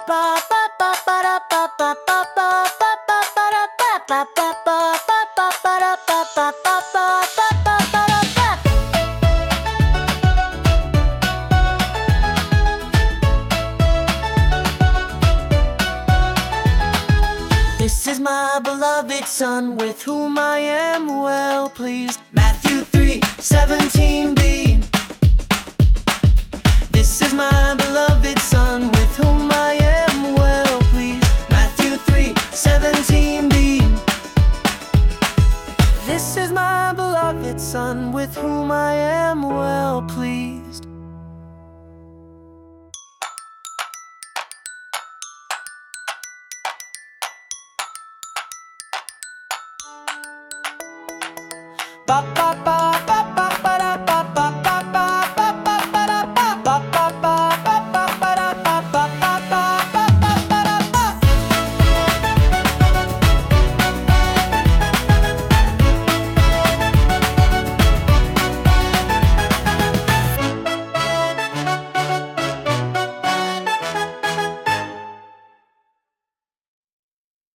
This is my beloved Son, with whom I am well pleased. Matthew 3:17b. This is my beloved Son, with whom I am well pleased. Matthew 3:17b. This is my beloved Son, with whom I am well pleased. Ba ba ba.